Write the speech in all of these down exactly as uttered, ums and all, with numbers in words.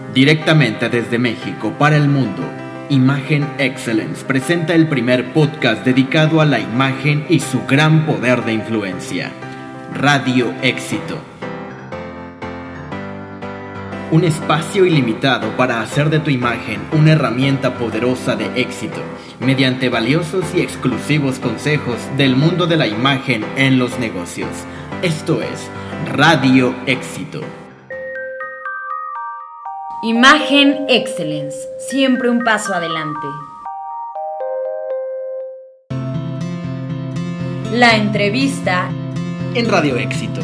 Directamente desde México para el mundo, Imagen Excellence presenta el primer podcast dedicado a la imagen y su gran poder de influencia. Radio Éxito. Un espacio ilimitado para hacer de tu imagen una herramienta poderosa de éxito, mediante valiosos y exclusivos consejos del mundo de la imagen en los negocios. Esto es Radio Éxito. Imagen Excellence, siempre un paso adelante. La entrevista en Radio Éxito.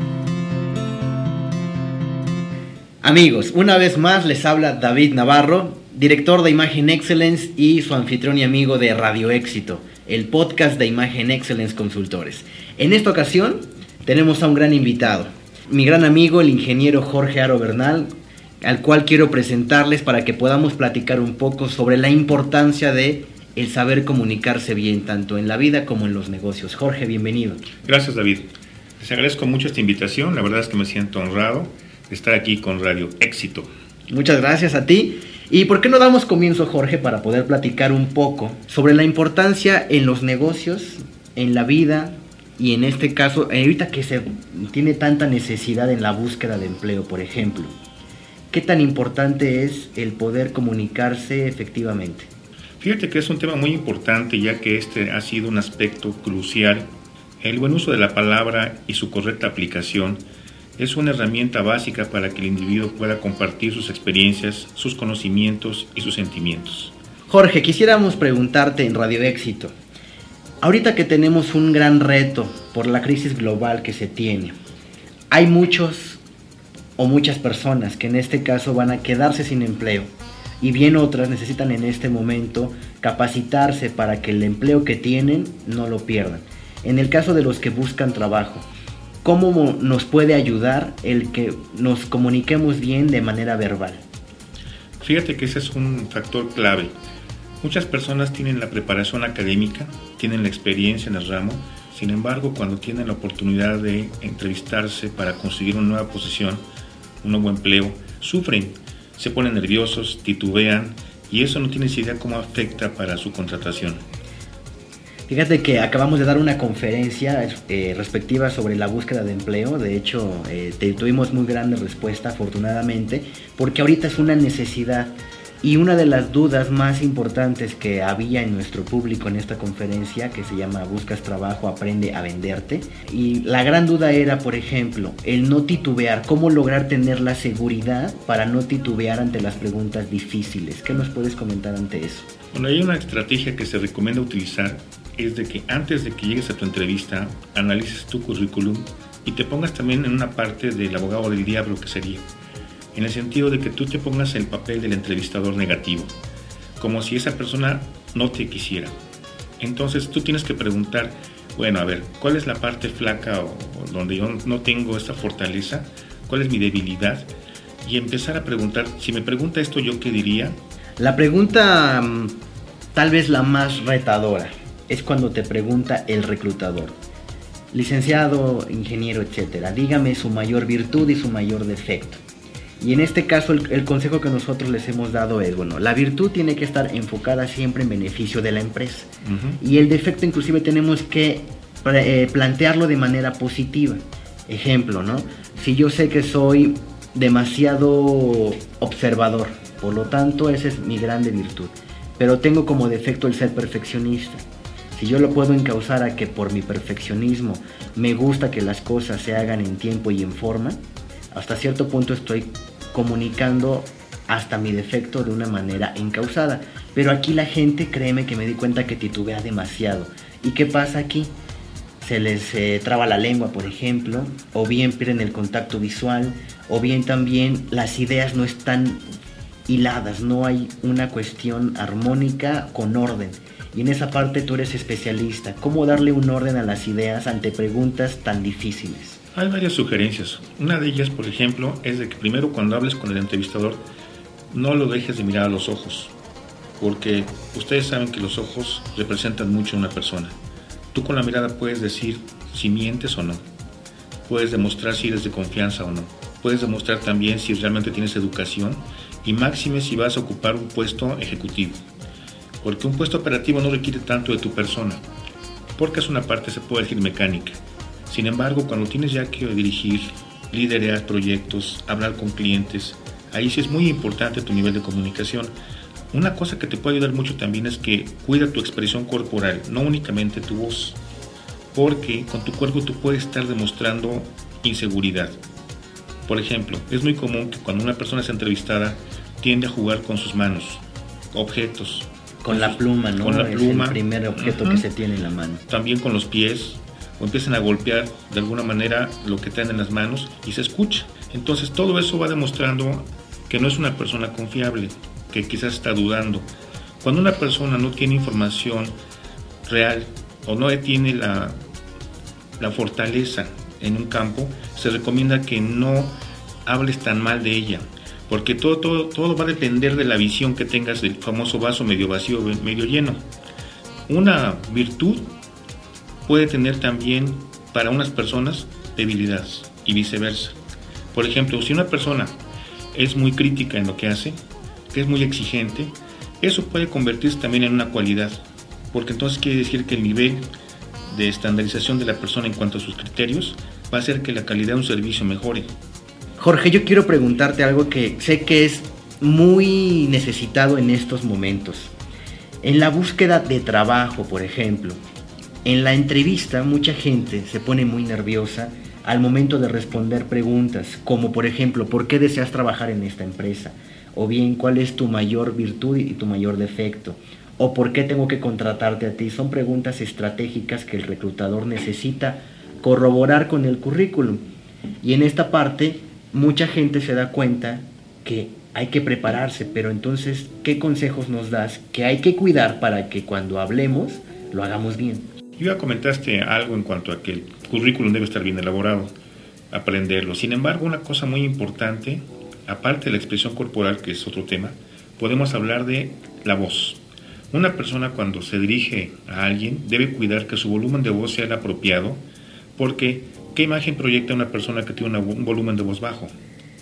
Amigos, una vez más les habla David Navarro, director de Imagen Excellence y su anfitrión y amigo de Radio Éxito, el podcast de Imagen Excellence Consultores. En esta ocasión tenemos a un gran invitado, mi gran amigo, el ingeniero Jorge Aro Bernal, al cual quiero presentarles para que podamos platicar un poco sobre la importancia de el saber comunicarse bien, tanto en la vida como en los negocios. Jorge, bienvenido. Gracias, David. Les agradezco mucho esta invitación, la verdad es que me siento honrado de estar aquí con Radio Éxito. Muchas gracias a ti. ¿Y por qué no damos comienzo, Jorge, para poder platicar un poco sobre la importancia en los negocios, en la vida y en este caso, ahorita que se tiene tanta necesidad en la búsqueda de empleo, por ejemplo? ¿Qué tan importante es el poder comunicarse efectivamente? Fíjate que es un tema muy importante, ya que este ha sido un aspecto crucial. El buen uso de la palabra y su correcta aplicación es una herramienta básica para que el individuo pueda compartir sus experiencias, sus conocimientos y sus sentimientos. Jorge, quisiéramos preguntarte en Radio Éxito, ahorita que tenemos un gran reto por la crisis global que se tiene, hay muchos o muchas personas que en este caso van a quedarse sin empleo y bien otras necesitan en este momento capacitarse para que el empleo que tienen no lo pierdan. En el caso de los que buscan trabajo, ¿cómo nos puede ayudar el que nos comuniquemos bien de manera verbal? Fíjate que ese es un factor clave. Muchas personas tienen la preparación académica, tienen la experiencia en el ramo, sin embargo, cuando tienen la oportunidad de entrevistarse para conseguir una nueva posición, un nuevo empleo, sufren, se ponen nerviosos, titubean y eso no tienes idea cómo afecta para su contratación. Fíjate que acabamos de dar una conferencia eh, respectiva sobre la búsqueda de empleo. De hecho, eh, te, tuvimos muy grande respuesta, afortunadamente, porque ahorita es una necesidad. Y una de las dudas más importantes que había en nuestro público en esta conferencia, que se llama Buscas Trabajo, Aprende a Venderte. Y la gran duda era, por ejemplo, el no titubear, cómo lograr tener la seguridad para no titubear ante las preguntas difíciles. ¿Qué nos puedes comentar ante eso? Bueno, hay una estrategia que se recomienda utilizar, es de que antes de que llegues a tu entrevista, analices tu currículum y te pongas también en una parte del abogado del diablo, que sería en el sentido de que tú te pongas el papel del entrevistador negativo, como si esa persona no te quisiera. Entonces tú tienes que preguntar, bueno, a ver, ¿cuál es la parte flaca o, o donde yo no tengo esta fortaleza? ¿Cuál es mi debilidad? Y empezar a preguntar, si me pregunta esto, ¿yo qué diría? La pregunta, tal vez la más retadora, es cuando te pregunta el reclutador. Licenciado, ingeniero, etcétera, dígame su mayor virtud y su mayor defecto. Y en este caso el, el consejo que nosotros les hemos dado es, bueno, la virtud tiene que estar enfocada siempre en beneficio de la empresa. Uh-huh. Y el defecto inclusive tenemos que eh, plantearlo de manera positiva. Ejemplo, ¿no? Si yo sé que soy demasiado observador, por lo tanto esa es mi grande virtud, pero tengo como defecto el ser perfeccionista. Si yo lo puedo encauzar a que por mi perfeccionismo me gusta que las cosas se hagan en tiempo y en forma, hasta cierto punto estoy comunicando hasta mi defecto de una manera encauzada. Pero aquí la gente, créeme que me di cuenta que titubea demasiado. ¿Y qué pasa aquí? Se les eh, traba la lengua, por ejemplo, o bien pierden el contacto visual, o bien también las ideas no están hiladas, no hay una cuestión armónica con orden. Y en esa parte tú eres especialista. ¿Cómo darle un orden a las ideas ante preguntas tan difíciles? Hay varias sugerencias. Una de ellas, por ejemplo, es de que primero cuando hables con el entrevistador no lo dejes de mirar a los ojos, porque ustedes saben que los ojos representan mucho a una persona. Tú con la mirada puedes decir si mientes o no, puedes demostrar si eres de confianza o no, puedes demostrar también si realmente tienes educación y máxime si vas a ocupar un puesto ejecutivo, porque un puesto operativo no requiere tanto de tu persona, porque es una parte, se puede decir, mecánica. Sin embargo, cuando tienes ya que dirigir, liderar proyectos, hablar con clientes, ahí sí es muy importante tu nivel de comunicación. Una cosa que te puede ayudar mucho también es que cuida tu expresión corporal, no únicamente tu voz, porque con tu cuerpo tú puedes estar demostrando inseguridad. Por ejemplo, es muy común que cuando una persona es entrevistada tiende a jugar con sus manos, objetos. Con la pluma, ¿no? Con la pluma. Es el primer objeto uh-huh. que se tiene en la mano. También con los pies, o empiezan a golpear de alguna manera lo que traen en las manos y se escucha. Entonces todo eso va demostrando que no es una persona confiable, que quizás está dudando. Cuando una persona no tiene información real o no tiene la, la fortaleza en un campo, se recomienda que no hables tan mal de ella, porque todo, todo, todo va a depender de la visión que tengas del famoso vaso medio vacío, medio lleno. Una virtud puede tener también para unas personas debilidades y viceversa. Por ejemplo, si una persona es muy crítica en lo que hace, que es muy exigente, eso puede convertirse también en una cualidad, porque entonces quiere decir que el nivel de estandarización de la persona en cuanto a sus criterios va a hacer que la calidad de un servicio mejore. Jorge, yo quiero preguntarte algo que sé que es muy necesitado en estos momentos. En la búsqueda de trabajo, por ejemplo, en la entrevista mucha gente se pone muy nerviosa al momento de responder preguntas, como por ejemplo, ¿por qué deseas trabajar en esta empresa? O bien, ¿cuál es tu mayor virtud y tu mayor defecto? ¿O por qué tengo que contratarte a ti? Son preguntas estratégicas que el reclutador necesita corroborar con el currículum. Y en esta parte, mucha gente se da cuenta que hay que prepararse, pero entonces, ¿qué consejos nos das que hay que cuidar para que cuando hablemos lo hagamos bien? Yo ya comentaste algo en cuanto a que el currículum debe estar bien elaborado, aprenderlo. Sin embargo, una cosa muy importante, aparte de la expresión corporal, que es otro tema, podemos hablar de la voz. Una persona cuando se dirige a alguien debe cuidar que su volumen de voz sea el apropiado, porque ¿qué imagen proyecta una persona que tiene un volumen de voz bajo?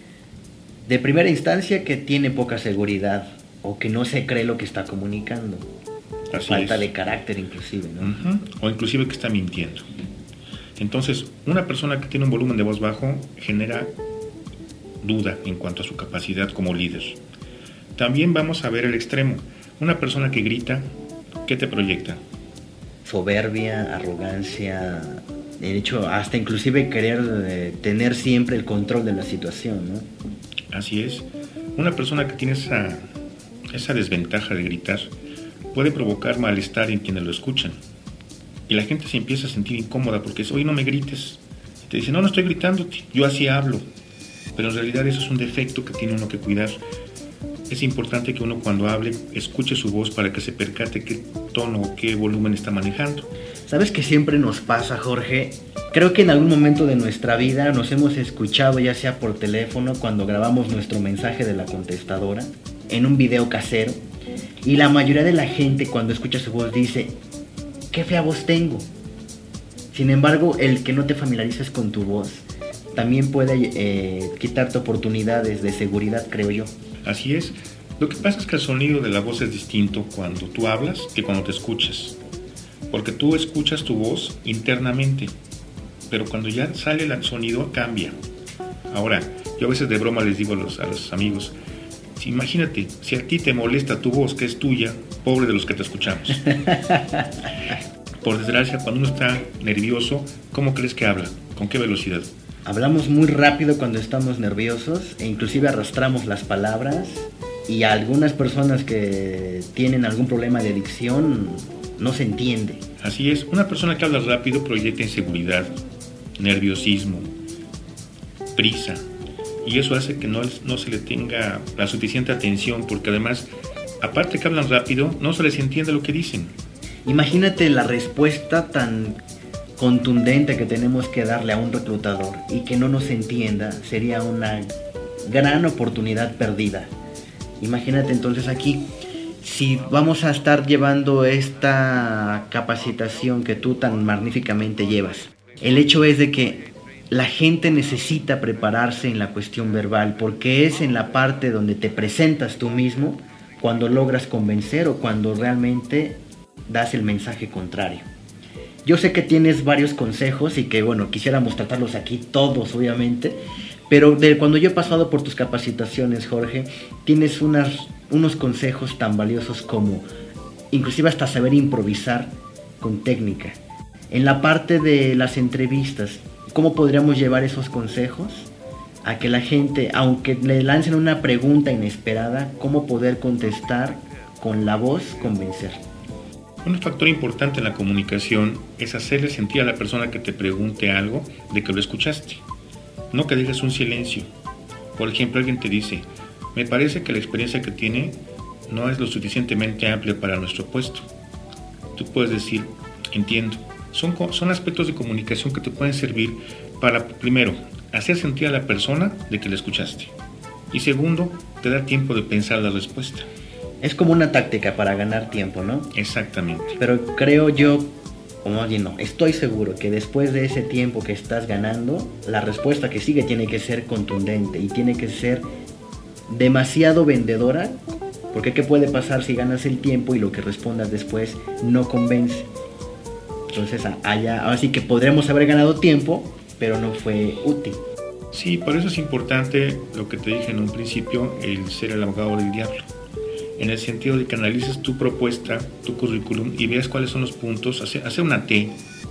De primera instancia, que tiene poca seguridad o que no se cree lo que está comunicando. Así Falta es. de carácter inclusive, ¿no? Uh-huh. O inclusive que está mintiendo. Entonces, una persona que tiene un volumen de voz bajo genera duda en cuanto a su capacidad como líder. También vamos a ver el extremo. Una persona que grita, ¿qué te proyecta? Soberbia, arrogancia, de hecho, hasta inclusive querer eh, tener siempre el control de la situación, ¿no? Así es. Una persona que tiene esa, esa desventaja de gritar puede provocar malestar en quienes lo escuchan. Y la gente se empieza a sentir incómoda porque dice, oye, no me grites. Y te dice, no, no estoy gritándote, yo así hablo. Pero en realidad eso es un defecto que tiene uno que cuidar. Es importante que uno cuando hable escuche su voz para que se percate qué tono o qué volumen está manejando. ¿Sabes qué siempre nos pasa, Jorge? Creo que en algún momento de nuestra vida nos hemos escuchado, ya sea por teléfono, cuando grabamos nuestro mensaje de la contestadora, en un video casero, y la mayoría de la gente cuando escucha su voz dice, qué fea voz tengo. Sin embargo, el que no te familiarices con tu voz también puede eh, quitarte oportunidades de seguridad, creo yo. Así es. Lo que pasa es que el sonido de la voz es distinto cuando tú hablas que cuando te escuchas. Porque tú escuchas tu voz internamente, pero cuando ya sale el sonido cambia. Ahora, yo a veces de broma les digo a los, a los amigos, si, imagínate, si a ti te molesta tu voz que es tuya, pobre de los que te escuchamos. Por desgracia, cuando uno está nervioso, ¿cómo crees que habla? ¿Con qué velocidad? Hablamos muy rápido cuando estamos nerviosos e inclusive arrastramos las palabras, y a algunas personas que tienen algún problema de dicción no se entiende. Así es, una persona que habla rápido proyecta inseguridad, nerviosismo, prisa, y eso hace que no, no se le tenga la suficiente atención, porque además, aparte que hablan rápido, no se les entiende lo que dicen. Imagínate la respuesta tan contundente que tenemos que darle a un reclutador y que no nos entienda, sería una gran oportunidad perdida. Imagínate entonces aquí, si vamos a estar llevando esta capacitación que tú tan magníficamente llevas, el hecho es de que la gente necesita prepararse en la cuestión verbal, porque es en la parte donde te presentas tú mismo cuando logras convencer o cuando realmente das el mensaje contrario. Yo sé que tienes varios consejos y que, bueno, quisiéramos tratarlos aquí todos, obviamente, pero de cuando yo he pasado por tus capacitaciones, Jorge, tienes unas, unos consejos tan valiosos como inclusive hasta saber improvisar con técnica. En la parte de las entrevistas, ¿cómo podríamos llevar esos consejos a que la gente, aunque le lancen una pregunta inesperada, cómo poder contestar con la voz, convencer? Un factor importante en la comunicación es hacerle sentir a la persona que te pregunte algo de que lo escuchaste. No que dejes un silencio. Por ejemplo, alguien te dice, me parece que la experiencia que tiene no es lo suficientemente amplia para nuestro puesto. Tú puedes decir, entiendo. Son, son aspectos de comunicación que te pueden servir para, primero, hacer sentir a la persona de que la escuchaste. Y segundo, te da tiempo de pensar la respuesta. Es como una táctica para ganar tiempo, ¿no? Exactamente. Pero creo yo, o más bien no, estoy seguro que después de ese tiempo que estás ganando, la respuesta que sigue tiene que ser contundente y tiene que ser demasiado vendedora, porque ¿qué puede pasar si ganas el tiempo y lo que respondas después no convence? Entonces, allá, ahora sí que podremos haber ganado tiempo, pero no fue útil. Sí, por eso es importante lo que te dije en un principio, el ser el abogado del diablo. En el sentido de que analices tu propuesta, tu currículum y veas cuáles son los puntos, hacer, hacer una T,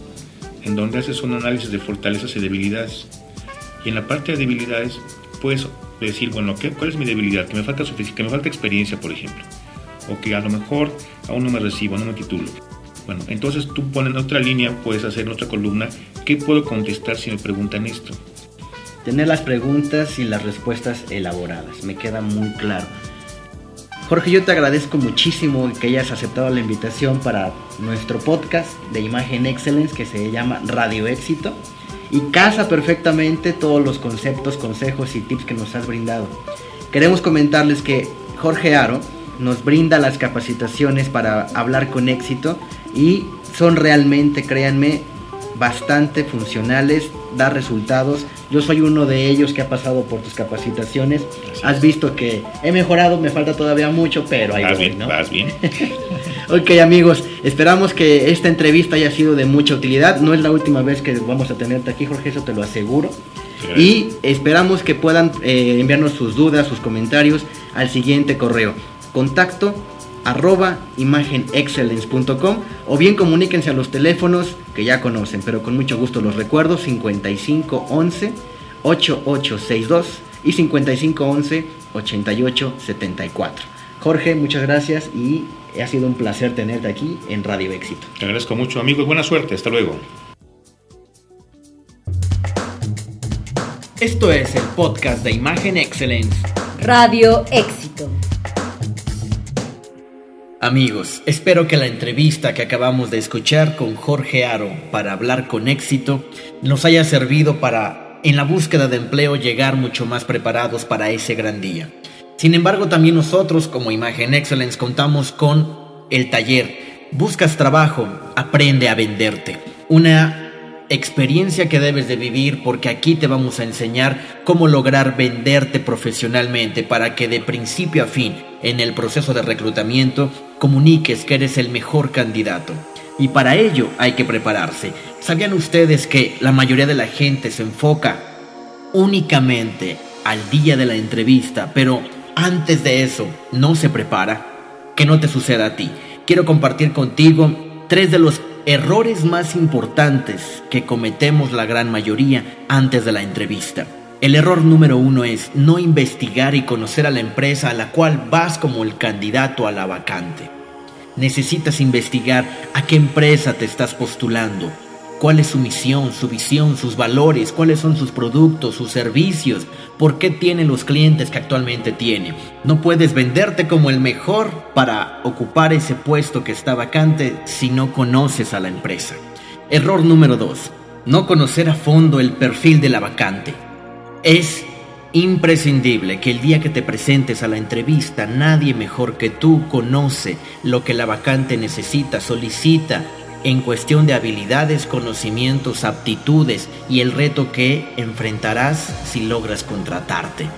en donde haces un análisis de fortalezas y debilidades. Y en la parte de debilidades puedes decir, bueno, ¿qué, ¿cuál es mi debilidad? Que me falta que me falta experiencia, por ejemplo. O que a lo mejor aún no me recibo, no me titulo. Bueno, entonces tú pones en otra línea, puedes hacer en otra columna, ¿qué puedo contestar si me preguntan esto? Tener las preguntas y las respuestas elaboradas, me queda muy claro. Jorge, yo te agradezco muchísimo que hayas aceptado la invitación para nuestro podcast de Imagen Excellence que se llama Radio Éxito y casa perfectamente todos los conceptos, consejos y tips que nos has brindado. Queremos comentarles que Jorge Haro nos brinda las capacitaciones para hablar con éxito y son realmente, créanme, bastante funcionales, da resultados. Yo soy uno de ellos que ha pasado por tus capacitaciones. Gracias. Has visto que he mejorado, me falta todavía mucho, pero ahí vas voy, bien, ¿no? Vas bien. Ok, amigos, esperamos que esta entrevista haya sido de mucha utilidad. No es la última vez que vamos a tenerte aquí, Jorge, eso te lo aseguro. Sí. Y esperamos que puedan eh, enviarnos sus dudas, sus comentarios al siguiente correo: contacto arroba imagenexcellence punto com, o bien comuníquense a los teléfonos que ya conocen, pero con mucho gusto los recuerdo: cincuenta y cinco once ochenta y ocho sesenta y dos y cincuenta y cinco once ochenta y ocho setenta y cuatro. Jorge, muchas gracias y ha sido un placer tenerte aquí en Radio Éxito. Te agradezco mucho, amigo, y buena suerte. Hasta luego. Esto es el podcast de Imagen Excellence. Radio Éxito. Amigos, espero que la entrevista que acabamos de escuchar con Jorge Haro para hablar con éxito nos haya servido para, en la búsqueda de empleo, llegar mucho más preparados para ese gran día. Sin embargo, también nosotros como Imagen Excellence contamos con el taller Buscas trabajo, aprende a venderte. Una experiencia que debes de vivir, porque aquí te vamos a enseñar cómo lograr venderte profesionalmente para que de principio a fin en el proceso de reclutamiento comuniques que eres el mejor candidato. Y para ello hay que prepararse. ¿Sabían ustedes que la mayoría de la gente se enfoca únicamente al día de la entrevista, pero antes de eso no se prepara? Que no te suceda a ti. Quiero compartir contigo tres de los errores más importantes que cometemos la gran mayoría antes de la entrevista. El error número uno es no investigar y conocer a la empresa a la cual vas como el candidato a la vacante. Necesitas investigar a qué empresa te estás postulando, cuál es su misión, su visión, sus valores, cuáles son sus productos, sus servicios, por qué tiene los clientes que actualmente tiene. No puedes venderte como el mejor para ocupar ese puesto que está vacante si no conoces a la empresa. Error número dos, no conocer a fondo el perfil de la vacante. Es imprescindible que el día que te presentes a la entrevista, nadie mejor que tú conoce lo que la vacante necesita, solicita en cuestión de habilidades, conocimientos, aptitudes y el reto que enfrentarás si logras contratarte.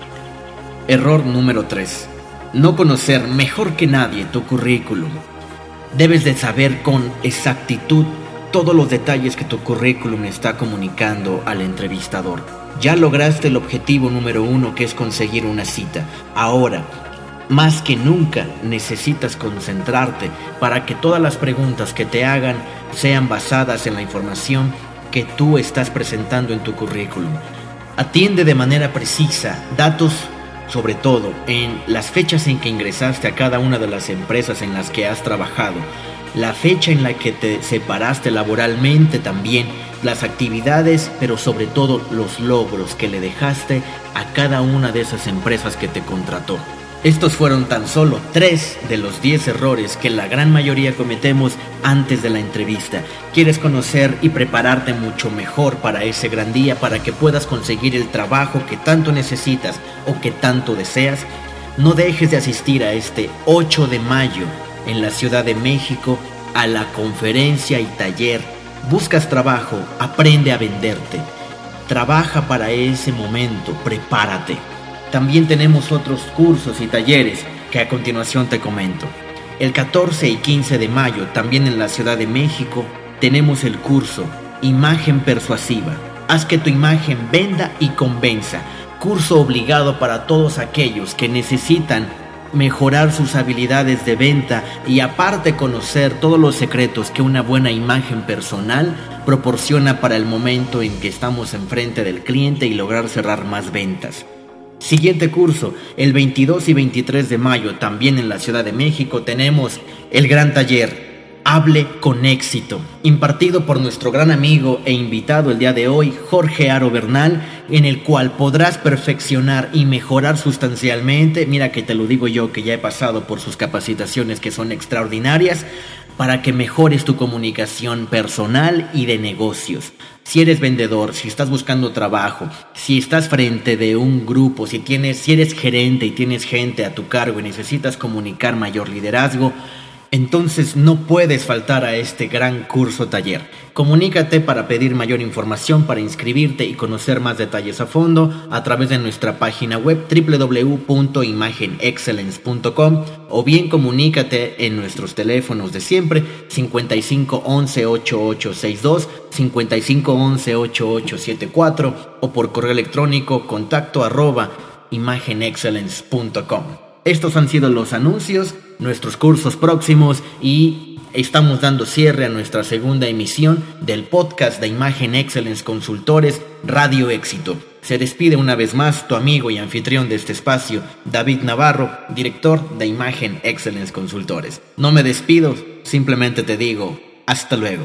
Error número tres. No conocer mejor que nadie tu currículum. Debes de saber con exactitud todos los detalles que tu currículum está comunicando al entrevistador. Ya lograste el objetivo número uno, que es conseguir una cita. Ahora, más que nunca, necesitas concentrarte para que todas las preguntas que te hagan sean basadas en la información que tú estás presentando en tu currículum. Atiende de manera precisa datos, sobre todo en las fechas en que ingresaste a cada una de las empresas en las que has trabajado, la fecha en la que te separaste laboralmente también, las actividades, pero sobre todo los logros que le dejaste a cada una de esas empresas que te contrató. Estos fueron tan solo tres de los diez errores que la gran mayoría cometemos antes de la entrevista. ¿Quieres conocer y prepararte mucho mejor para ese gran día, para que puedas conseguir el trabajo que tanto necesitas o que tanto deseas? No dejes de asistir a este ocho de mayo en la Ciudad de México a la conferencia y taller Buscas trabajo, aprende a venderte. Trabaja para ese momento, prepárate. También tenemos otros cursos y talleres que a continuación te comento. El catorce y quince de mayo, también en la Ciudad de México, tenemos el curso Imagen Persuasiva. Haz que tu imagen venda y convenza. Curso obligado para todos aquellos que necesitan mejorar sus habilidades de venta y aparte conocer todos los secretos que una buena imagen personal proporciona para el momento en que estamos enfrente del cliente y lograr cerrar más ventas. Siguiente curso, el veintidós y veintitrés de mayo, también en la Ciudad de México, tenemos el gran taller Hable con éxito, impartido por nuestro gran amigo e invitado el día de hoy, Jorge Aro Bernal, en el cual podrás perfeccionar y mejorar sustancialmente. Mira que te lo digo yo, que ya he pasado por sus capacitaciones que son extraordinarias, para que mejores tu comunicación personal y de negocios. Si eres vendedor, si estás buscando trabajo, si estás frente de un grupo, si tienes, si eres gerente y tienes gente a tu cargo y necesitas comunicar mayor liderazgo, entonces no puedes faltar a este gran curso taller. Comunícate para pedir mayor información, para inscribirte y conocer más detalles a fondo a través de nuestra página web doble u doble u doble u punto imagen excellence punto com o bien comunícate en nuestros teléfonos de siempre cincuenta y cinco once ochenta y ocho sesenta y dos, cincuenta y cinco once ochenta y ocho setenta y cuatro o por correo electrónico contacto arroba imagen excellence punto com. Estos han sido los anuncios, nuestros cursos próximos y estamos dando cierre a nuestra segunda emisión del podcast de Imagen Excellence Consultores Radio Éxito. Se despide una vez más tu amigo y anfitrión de este espacio, David Navarro, director de Imagen Excellence Consultores. No me despido, simplemente te digo, hasta luego.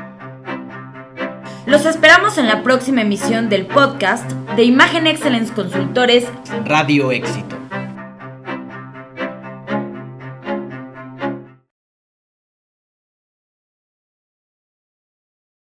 Los esperamos en la próxima emisión del podcast de Imagen Excellence Consultores Radio Éxito.